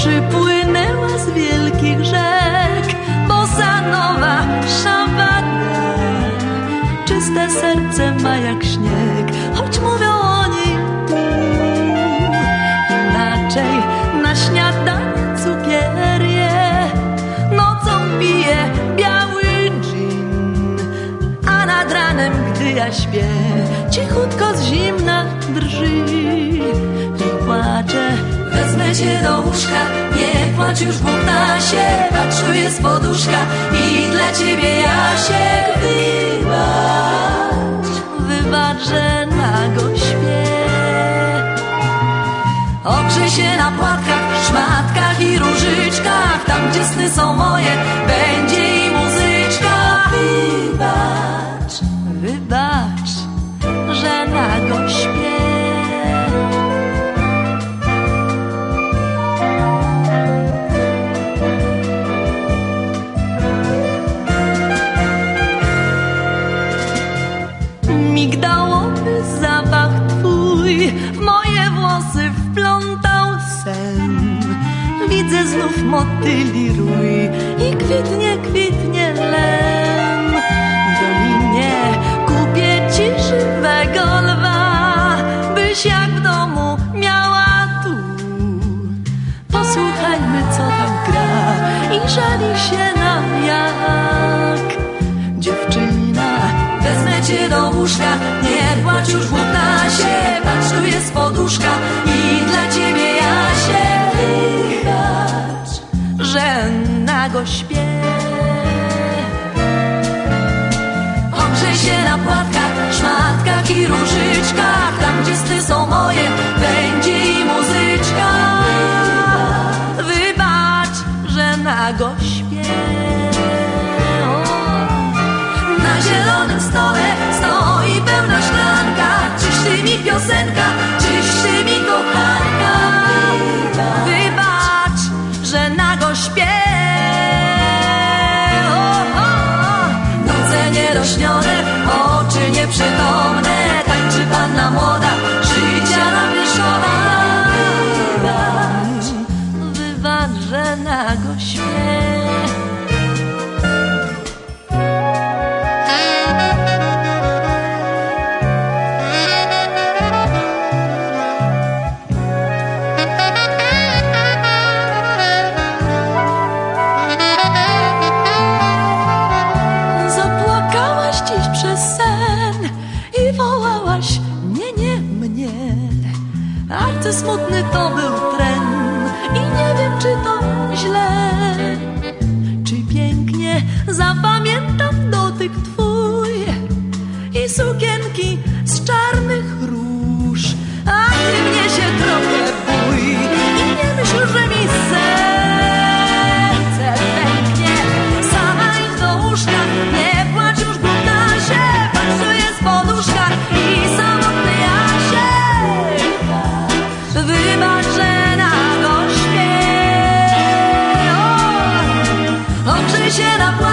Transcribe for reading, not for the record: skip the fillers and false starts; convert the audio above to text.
przypłynęła z wielkich rzek, bossa nowa szabada, czyste serce ma jak śnieg, choć mówią oni inaczej. Na śniadanie cukier je, nocą pije biały dżin, a nad ranem, gdy ja śpię, cichutko z zimna drży i płacze. Wezmę cię do łóżka, nie płacz już, Bogdasie, patrz, tu jest poduszka i dla ciebie, Jasiek, wybacz, wybacz, że nago śpię. Ogrzej się na płatkach, szmatkach i różyczkach, tam gdzie sny są moje, będzie i muzyczka. Wybacz, wybacz, że nago śpię. Migdałowy zapach twój w moje włosy wplątał sen. Widzę znów motyli rój i kwitnie, kwitnie len. W dolinie kupię ci żywego lwa, byś jak w domu miała tu. Posłuchajmy, co tam gra i żali się nam jak dziewczyna. Wezmę cię do łóżka, nie płacz już, Bogdasie, patrz, tu jest poduszka i dla ciebie, Jasie, wybacz, że nago śpię. Ogrzej się na płatkach, szmatkach i różyczkach, tam gdzie sny są moje, będzie i muzyczka. Wybacz, że nago śpię. Na zielonym stole stoi pełna szklanka, czyś ty mi piosenka, czyś ty mi kochanka. Wybacz, że nago śpię. Noce niedośnione, oczy nieprzytomne, tańczy panna młoda, życia nam liszona. Wybacz, wybacz, że nago śpię. Smutny to był tren i nie wiem, czy to źle, czy pięknie zapamiętam dotyk twój i sukienki z czarnych róż, a ty mnie się trochę bój i nie myśl, że mi serce pęknie. Sama idź do łóżka, nie płacz już, Bogdasie, patrz, tu jest poduszka i samotny Jasie. Wybacz, że nago śpię. Ogrzej się na płatkach,